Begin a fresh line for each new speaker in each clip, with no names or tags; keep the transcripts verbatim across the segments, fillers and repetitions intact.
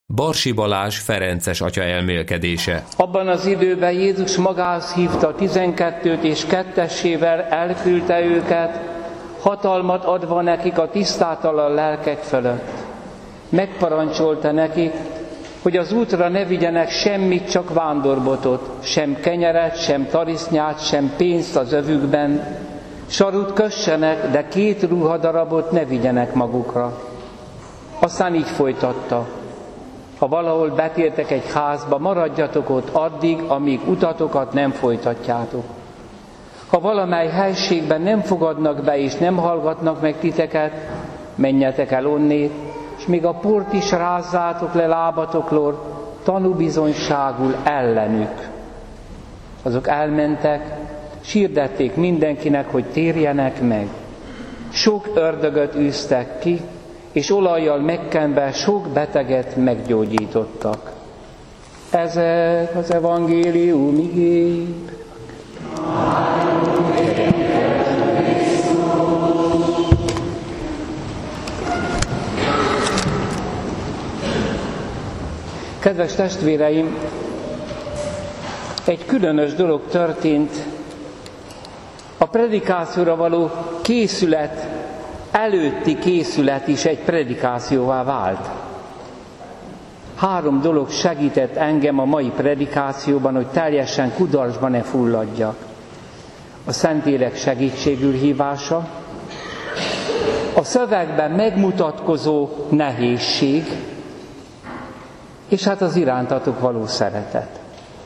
Barsi Balázs ferences atya elmélkedése.
Abban az időben Jézus magához hívta tizenkettőt, és kettessével elküldte őket, hatalmat adva nekik a tisztátalan lelkek fölött. Megparancsolta nekik, hogy az útra ne vigyenek semmit, csak vándorbotot, sem kenyeret, sem tarisznyát, sem pénzt az övükben, sarut kössenek, de két ruhadarabot ne vigyenek magukra. Aztán így folytatta: ha valahol betértek egy házba, maradjatok ott addig, amíg utatokat nem folytatjátok. Ha valamely helységben nem fogadnak be és nem hallgatnak meg titeket, menjetek el onnét, és még a port is rázzátok le lábatokról, tanúbizonyságul ellenük. Azok elmentek, sirdették mindenkinek, hogy térjenek meg. Sok ördögöt űztek ki, és olajjal megkenve sok beteget meggyógyítottak. Ezek az evangélium igéi. Kedves testvéreim, egy különös dolog történt. A predikációra való készület, előtti készület is egy predikációvá vált. Három dolog segített engem a mai predikációban, hogy teljesen kudarcba ne fulladjak. A Szentlélek segítségül hívása, a szövegben megmutatkozó nehézség, és hát az irántatok való szeretet.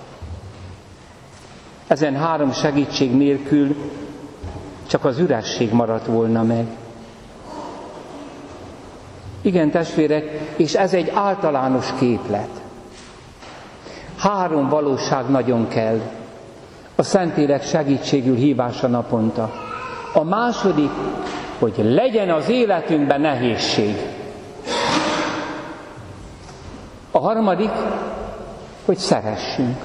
Ezen három segítség nélkül csak az üresség maradt volna meg. Igen, testvérek, és ez egy általános képlet. Három valóság nagyon kell. A Szentlélek segítségül hívása naponta. A második, hogy legyen az életünkben nehézség. A harmadik, hogy szeressünk.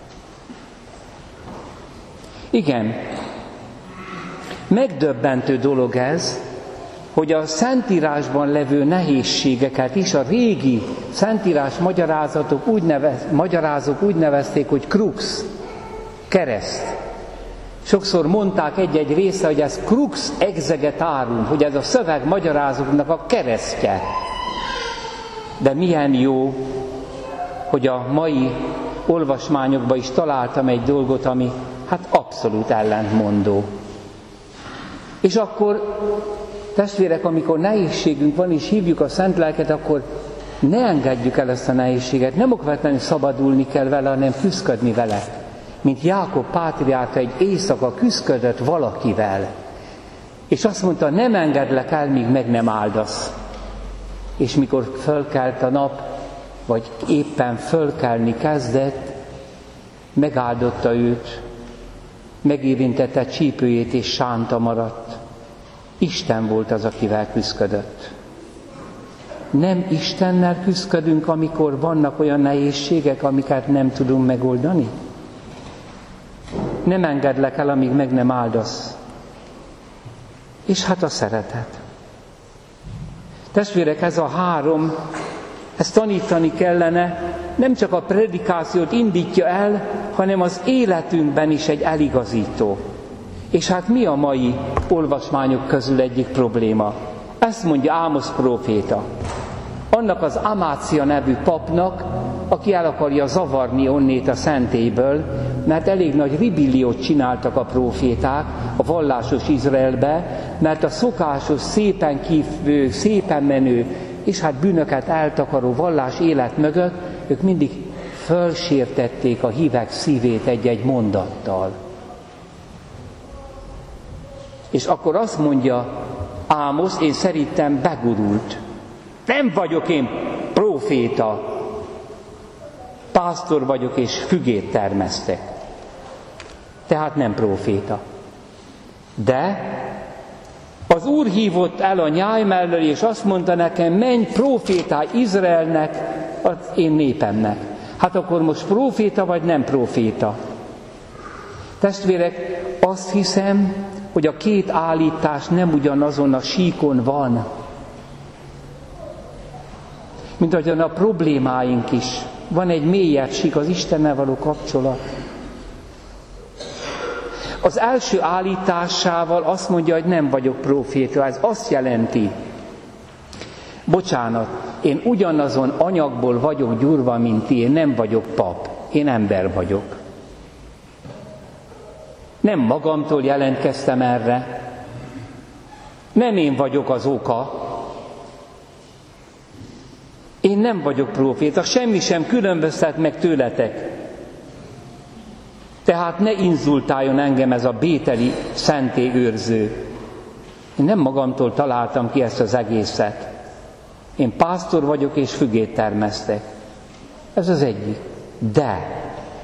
Igen, megdöbbentő dolog ez, hogy a Szentírásban levő nehézségeket is a régi Szentírás magyarázatok úgy, nevez, magyarázók úgy nevezték, hogy crux, kereszt. Sokszor mondták egy-egy része, hogy ez crux exegetarum, hogy ez a szöveg magyarázóknak a keresztje. De milyen jó, hogy a mai olvasmányokban is találtam egy dolgot, ami hát abszolút ellentmondó. És akkor, testvérek, amikor nehézségünk van, és hívjuk a Szent Lelket, akkor ne engedjük el ezt a nehézséget. Nem okvetlenül szabadulni kell vele, hanem küszködni vele. Mint Jákob pátriárka egy éjszaka küszködött valakivel. És azt mondta, nem engedlek el, míg meg nem áldasz. És mikor fölkelt a nap, vagy éppen fölkelni kezdett, megáldotta őt, megérintette csípőjét, és sánta maradt. Isten volt az, akivel küszködött. Nem Istennel küszködünk, amikor vannak olyan nehézségek, amiket nem tudunk megoldani? Nem engedlek el, amíg meg nem áldasz. És hát a szeretet. Testvérek, ez a három, ezt tanítani kellene, nem csak a predikációt indítja el, hanem az életünkben is egy eligazító. És hát mi a mai olvasmányok közül egyik probléma? Ezt mondja Ámosz próféta. Annak az Amácia nevű papnak, aki el akarja zavarni onnét a szentélyből, mert elég nagy ribilliót csináltak a próféták a vallásos Izraelbe, mert a szokásos, szépen kívül, szépen menő, és hát bűnöket eltakaró vallás élet mögött, ők mindig fölsértették a hívek szívét egy-egy mondattal. És akkor azt mondja Ámosz, én szerintem begurult. Nem vagyok én próféta, pásztor vagyok és fügét termesztek. Tehát nem próféta. De az Úr hívott el a nyáj mellől, és azt mondta nekem, menj prófétál Izraelnek, az én népemnek. Hát akkor most próféta vagy nem próféta? Testvérek, azt hiszem, hogy a két állítás nem ugyanazon a síkon van. Mint ahogyan a problémáink is. Van egy mélyebb sík, az Istennel való kapcsolat. Az első állításával azt mondja, hogy nem vagyok próféta. Ez azt jelenti, bocsánat, én ugyanazon anyagból vagyok gyúrva, mint ti, én nem vagyok pap, én ember vagyok. Nem magamtól jelentkeztem erre, nem én vagyok az oka, én nem vagyok próféta, semmi sem különböztet meg tőletek. Tehát ne inzultáljon engem ez a bételi szentélyőrző. Én nem magamtól találtam ki ezt az egészet. Én pásztor vagyok és fügét termesztek. Ez az egyik. De,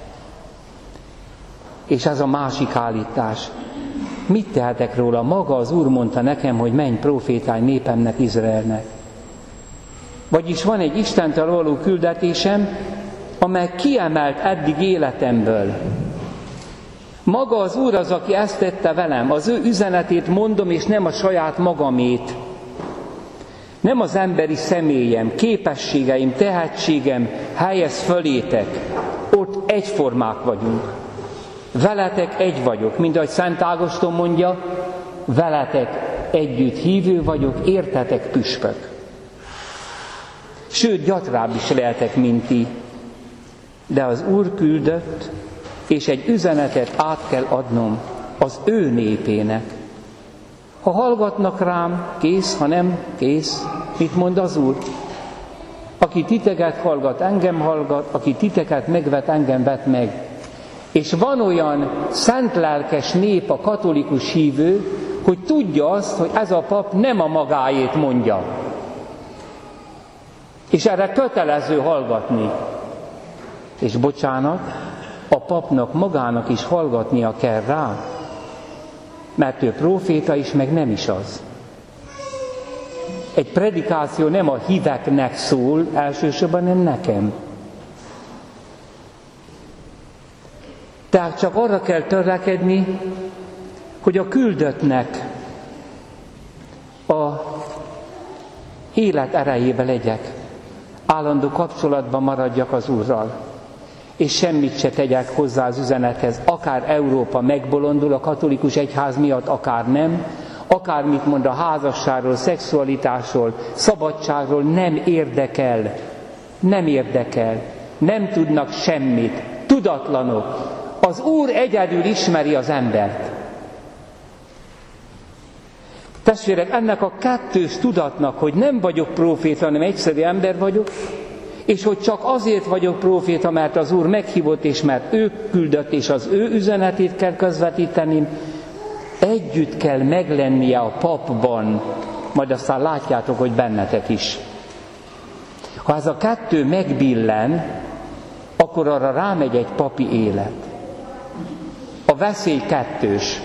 és ez a másik állítás. Mit tehetek róla? Maga az Úr mondta nekem, hogy menj profétálj népemnek, Izraelnek. Vagyis van egy Istentől való küldetésem, amely kiemelt eddig életemből. Maga az Úr az, aki ezt tette velem. Az ő üzenetét mondom, és nem a saját magamét. Nem az emberi személyem, képességeim, tehetségem helyez fölétek. Ott egyformák vagyunk. Veletek egy vagyok, mint ahogy Szent Ágoston mondja, veletek együtt hívő vagyok, értetek püspök. Sőt, gyatrább is lehetek, mint ti. De az Úr küldött, és egy üzenetet át kell adnom az ő népének. Ha hallgatnak rám, kész, ha nem, kész. Mit mond az Úr? Aki titeket hallgat, engem hallgat, aki titeket megvet, engem vet meg. És van olyan szentlelkes nép, a katolikus hívő, hogy tudja azt, hogy ez a pap nem a magáét mondja. És erre kötelező hallgatni. És bocsánat, a papnak magának is hallgatnia kell rá, mert ő próféta is, meg nem is az. Egy predikáció nem a híveknek szól, elsősorban nem nekem. Tehát csak arra kell törekedni, hogy a küldöttnek a élet erejébe legyek, állandó kapcsolatban maradjak az Úrral, és semmit se tegyek hozzá az üzenethez, akár Európa megbolondul a katolikus egyház miatt, akár nem, akármit mond a házasságról, szexualitásról, szabadságról, nem érdekel, nem érdekel, nem tudnak semmit, tudatlanok. Az Úr egyedül ismeri az embert. Testvérek, ennek a kettős tudatnak, hogy nem vagyok próféta, hanem egyszerű ember vagyok, és hogy csak azért vagyok próféta, mert az Úr meghívott, és mert ő küldött, és az ő üzenetét kell közvetíteni, együtt kell meglennie a papban, majd aztán látjátok, hogy bennetek is. Ha ez a kettő megbillen, akkor arra rámegy egy papi élet. A veszély kettős.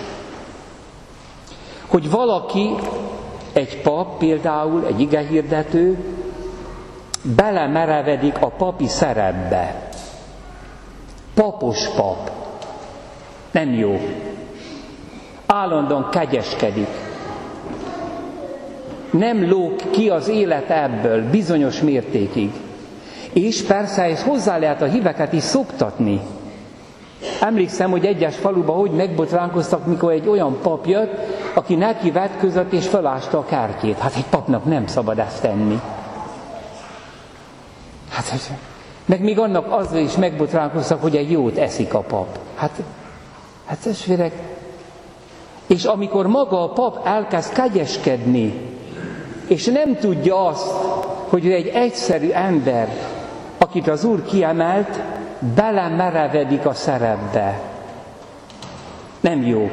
Hogy valaki, egy pap például, egy igehirdető, belemerevedik a papi szerepbe. Papos pap. Nem jó. Állandóan kegyeskedik. Nem lóg ki az élet ebből bizonyos mértékig. És persze ez hozzá lehet a híveket is szoktatni. Emlékszem, hogy egyes faluban hogy megbotránkoztak, mikor egy olyan pap jött, aki neki vetközött és felásta a kártyét. Hát egy papnak nem szabad ezt tenni. Hát, meg még annak azzal is megbotránkoztak, hogy egy jót eszik a pap. Hát, hát testvérek, és amikor maga a pap elkezd kegyeskedni, és nem tudja azt, hogy ő egy egyszerű ember, akit az Úr kiemelt, belemerevedik a szerepbe. Nem jó.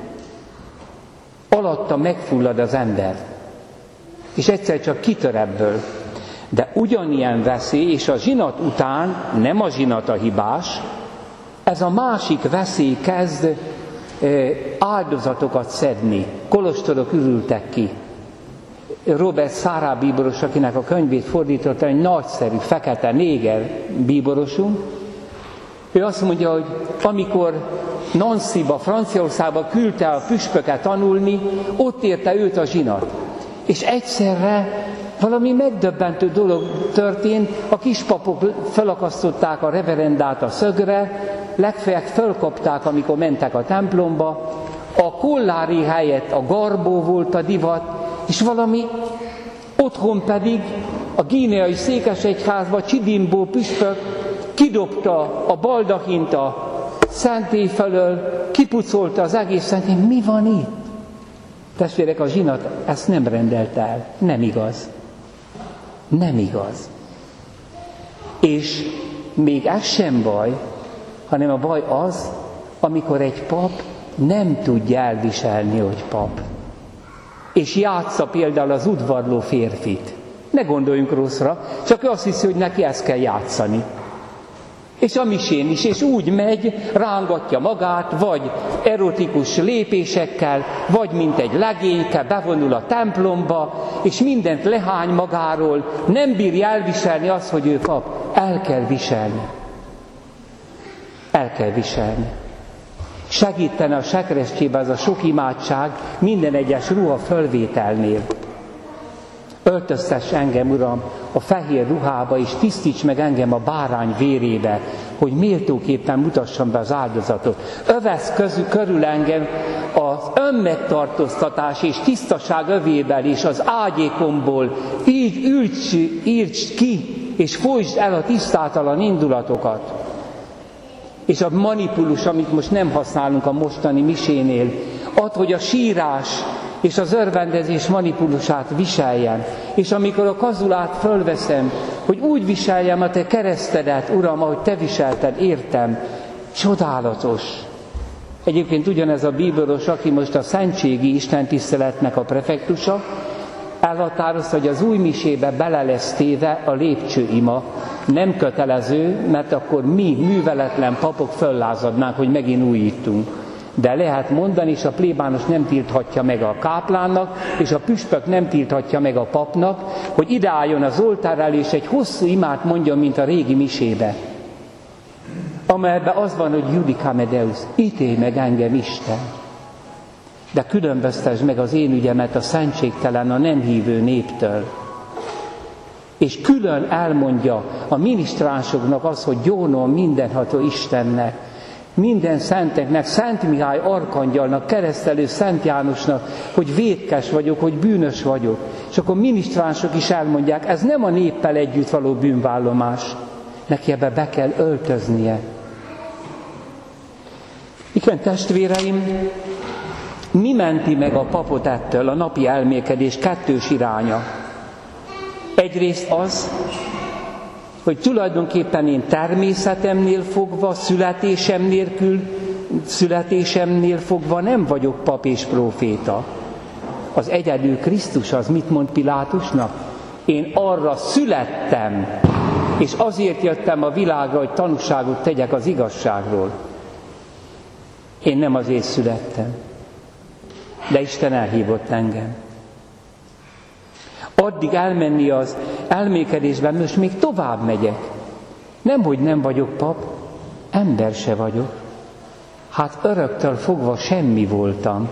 Alatta megfullad az ember. És egyszer csak kitör ebből. De ugyanilyen veszély, és a zsinat után nem a zsinat a hibás, ez a másik veszély kezd áldozatokat szedni. Kolostorok ürültek ki. Robert Szárá bíboros, akinek a könyvét fordította, egy nagyszerű, fekete, néger bíborosunk, ő azt mondja, hogy amikor Nancyba, Franciaországba küldte a püspöket tanulni, ott érte őt a zsinat. És egyszerre valami megdöbbentő dolog történt, a kispapok felakasztották a reverendát a szögre, legfeljebb fölkapták, amikor mentek a templomba, a kollári helyett a garbó volt a divat, és valami otthon pedig a gíneai székesegyházba Csidimbó püspök kidobta a baldachint a szentély felől, kipucolta az egész szentély. Mi van itt? Testvérek, a zsinat ezt nem rendelte el. Nem igaz. Nem igaz. És még ez sem baj, hanem a baj az, amikor egy pap nem tudja elviselni, hogy pap. És játsza például az udvarló férfit. Ne gondoljunk rosszra, csak ő azt hiszi, hogy neki ezt kell játszani. És a misén is, és úgy megy, rángatja magát, vagy erotikus lépésekkel, vagy mint egy legényke, bevonul a templomba, és mindent lehány magáról, nem bírja elviselni azt, hogy ő pap. El kell viselni. El kell viselni. Segítene a sekrestjébe az a sok imádság minden egyes ruha fölvételnél. Öltöztess engem, Uram, a fehér ruhába, és tisztíts meg engem a bárány vérébe, hogy méltóképpen mutassam be az áldozatot. Övesz közül körül engem az önmegtartóztatás és tisztaság övével, és az ágyékomból így ülts, írts ki, és folytsd el a tisztátalan indulatokat. És a manipulus, amit most nem használunk a mostani misénél, ad, hogy a sírás és az örvendezés manipulusát viseljem. És amikor a kazulát fölveszem, hogy úgy viseljem a te keresztedet, Uram, ahogy te viselted, értem, csodálatos. Egyébként ugyanez a bíboros, aki most a szentségi istentiszteletnek a prefektusa, elhatározta, hogy az új misébe bele lesz téve a lépcsőima. Nem kötelező, mert akkor mi, műveletlen papok föllázadnánk, hogy megint újítunk. De lehet mondani, és a plébános nem tilthatja meg a káplánnak, és a püspök nem tilthatja meg a papnak, hogy ide álljon az oltár elé, és egy hosszú imát mondjon, mint a régi misébe. Amelyben az van, hogy Judicame Deus, ítélj meg engem, Isten. De különböztesd meg az én ügyemet a szentségtelen, a nem hívő néptől. És külön elmondja a minisztránsoknak az, hogy gyónom mindenható Istennek, minden szenteknek, Szent Mihály arkangyalnak, keresztelő Szent Jánosnak, hogy vétkes vagyok, hogy bűnös vagyok. És akkor minisztránsok is elmondják, ez nem a néppel együtt való bűnvállomás. Neki ebbe be kell öltöznie. Igen, testvéreim, mi menti meg a papot ettől, a napi elmélkedés kettős iránya? Egyrészt az, hogy tulajdonképpen én természetemnél fogva, születésem nélkül, születésemnél fogva nem vagyok pap és próféta. Az egyedül Krisztus az mit mond Pilátusnak? Én arra születtem, és azért jöttem a világra, hogy tanúságot tegyek az igazságról. Én nem azért születtem, de Isten elhívott engem. Addig elmenni az elmékedésben, most még tovább megyek. Nem, hogy nem vagyok pap, ember se vagyok. Hát öröktől fogva semmi voltam.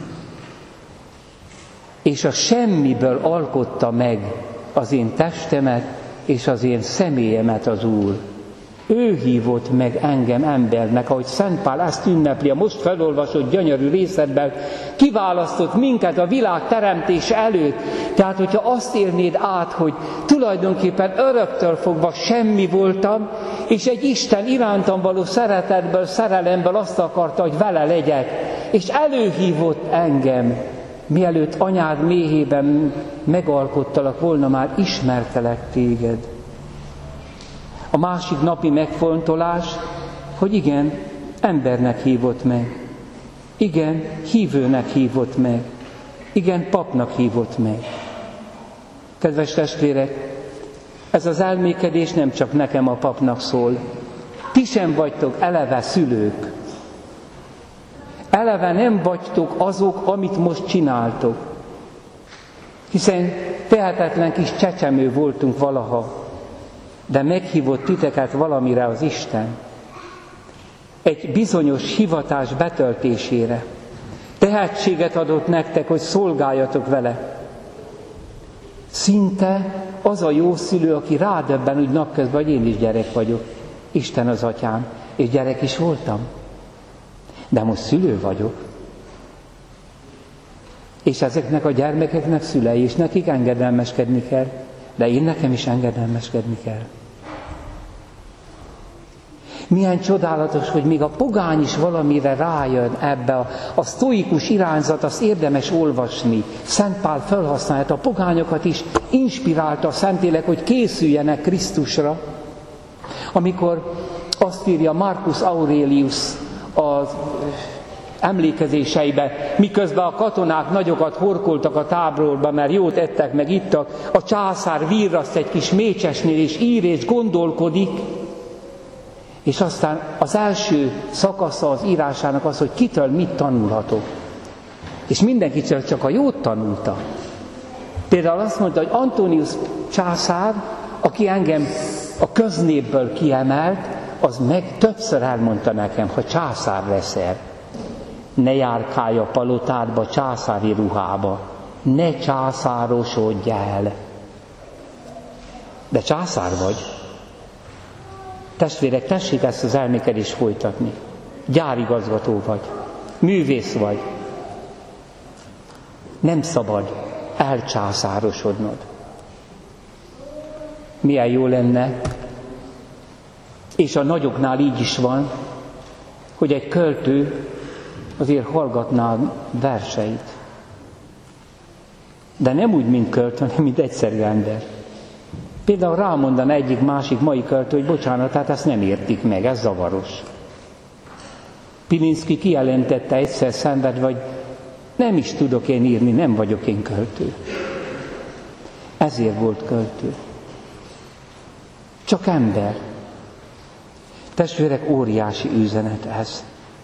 És a semmiből alkotta meg az én testemet és az én személyemet az Úr. Ő hívott meg engem embernek, ahogy Szent Pál ezt ünnepli a most felolvasott gyönyörű részletben, kiválasztott minket a világ teremtése előtt. Tehát, hogyha azt élnéd át, hogy tulajdonképpen öröktől fogva semmi voltam, és egy Isten irántam való szeretetből, szerelemből azt akarta, hogy vele legyek, és előhívott engem, mielőtt anyád méhében megalkottalak volna, már ismertelek téged. A másik napi megfontolás, hogy igen, embernek hívott meg. Igen, hívőnek hívott meg. Igen, papnak hívott meg. Kedves testvérek, ez az elmékedés nem csak nekem a papnak szól. Ti sem vagytok eleve szülők. Eleve nem vagytok azok, amit most csináltok. Hiszen tehetetlen kis csecsemő voltunk valaha. De meghívott titeket valamire az Isten. Egy bizonyos hivatás betöltésére. Tehetséget adott nektek, hogy szolgáljatok vele. Szinte az a jó szülő, aki rádöbben úgy napközben, hogy én is gyerek vagyok. Isten az atyám, és gyerek is voltam. De most szülő vagyok. És ezeknek a gyermekeknek szülei, és nekik engedelmeskedni kell. De én nekem is engedelmeskedni kell. Milyen csodálatos, hogy még a pogány is valamire rájön ebbe a, a sztoikus irányzat, azt érdemes olvasni. Szent Pál felhasználta a pogányokat is, inspirálta a Szentlélek, hogy készüljenek Krisztusra. Amikor azt írja Marcus Aurelius az emlékezéseibe, miközben a katonák nagyokat horkoltak a táborba, mert jót ettek, meg ittak, a császár virraszt egy kis mécsesnél, és ír és gondolkodik, és aztán az első szakasza az írásának az, hogy kitől mit tanulhatok. És mindenki csak a jót tanulta. Például azt mondta, hogy Antonius császár, aki engem a köznépből kiemelt, az meg többször elmondta nekem, ha császár leszel, ne járkálj a palotádba császári ruhába, ne császárosodj el. De császár vagy. Testvérek, tessék ezt az elmékedést folytatni. Gyárigazgató vagy, művész vagy. Nem szabad elcsászárosodnod. Milyen jó lenne, és a nagyoknál így is van, hogy egy költő azért hallgatná verseit. De nem úgy, mint költő, hanem mint egyszerű ember. Például rámondan egyik másik mai költő, hogy bocsánat, hát ezt nem értik meg, ez zavaros. Pilinszky kijelentette egyszer szenvedve, hogy nem is tudok én írni, nem vagyok én költő. Ezért volt költő. Csak ember. Testvérek, óriási üzenet ez.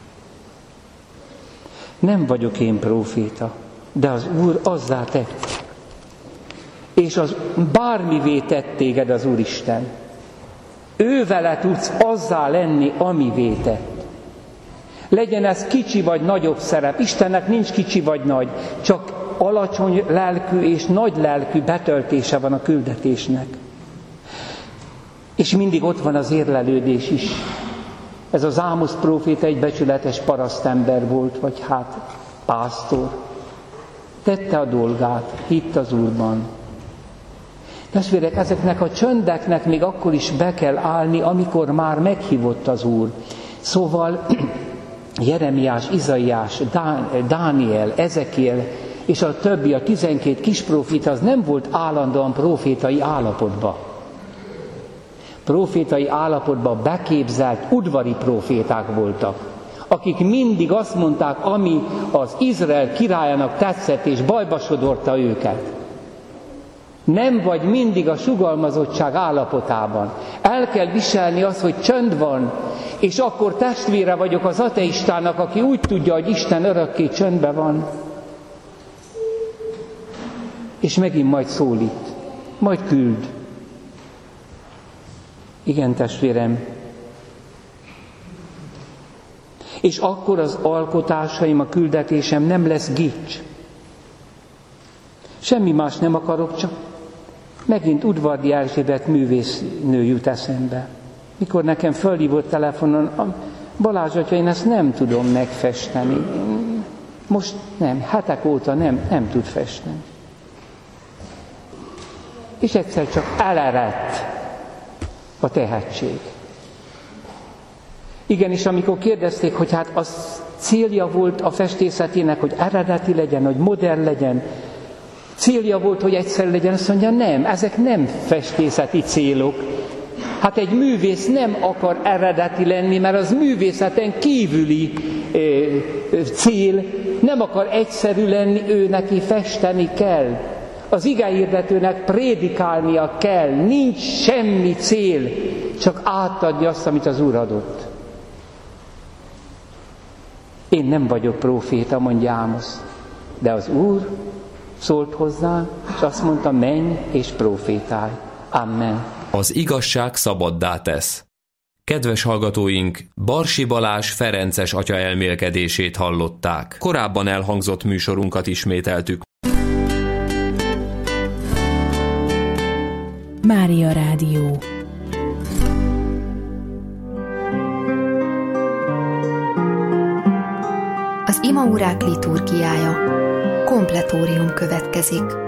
Nem vagyok én próféta, de az Úr azzá tett. És az bármivé tett téged az Úristen. Ő vele tudsz azzá lenni, amivé tett. Legyen ez kicsi vagy nagyobb szerep. Istennek nincs kicsi vagy nagy, csak alacsony lelkű és nagy lelkű betöltése van a küldetésnek. És mindig ott van az érlelődés is. Ez az Ámosz próféta egy becsületes parasztember volt, vagy hát pásztor. Tette a dolgát, hitt az Úrban. Testvérek, ezeknek a csöndeknek még akkor is be kell állni, amikor már meghívott az Úr. Szóval Jeremiás, Izaiás, Dániel, Ezekiel és a többi, a tizenkét kispróféta, az nem volt állandóan prófétai állapotban. Prófétai állapotban beképzelt udvari próféták voltak, akik mindig azt mondták, ami az Izrael királyának tetszett, és bajba sodorta őket. Nem vagy mindig a sugalmazottság állapotában. El kell viselni azt, hogy csönd van, és akkor testvére vagyok az ateistának, aki úgy tudja, hogy Isten örökké csöndben van. És megint majd szólít, majd küld. Igen, testvérem. És akkor az alkotásaim, a küldetésem nem lesz gics. Semmi más nem akarok, csak megint Udvardi Erzsébet művésznő jut eszembe. Mikor nekem fölhívott telefonon, Balázs atya, én ezt nem tudom megfesteni. Most nem, hetek óta nem, nem tud festeni. És egyszer csak elerett a tehetség. Igen, és amikor kérdezték, hogy hát az célja volt a festészetének, hogy eredeti legyen, hogy modern legyen, célja volt, hogy egyszerű legyen, azt mondja, nem, ezek nem festészeti célok. Hát egy művész nem akar eredeti lenni, mert az művészeten kívüli ö, ö, cél, nem akar egyszerű lenni, ő neki festeni kell. Az igehirdetőnek prédikálnia kell, nincs semmi cél, csak átadni azt, amit az Úr adott. Én nem vagyok próféta, mondja Ámosz, de az Úr szólt hozzá, és azt mondta, menj és prófétálj. Amen.
Az igazság szabaddá tesz. Kedves hallgatóink, Barsi Balázs ferences atya elmélkedését hallották. Korábban elhangzott műsorunkat ismételtük.
Mária Rádió.
Az imaórák liturgiája. Kompletórium következik.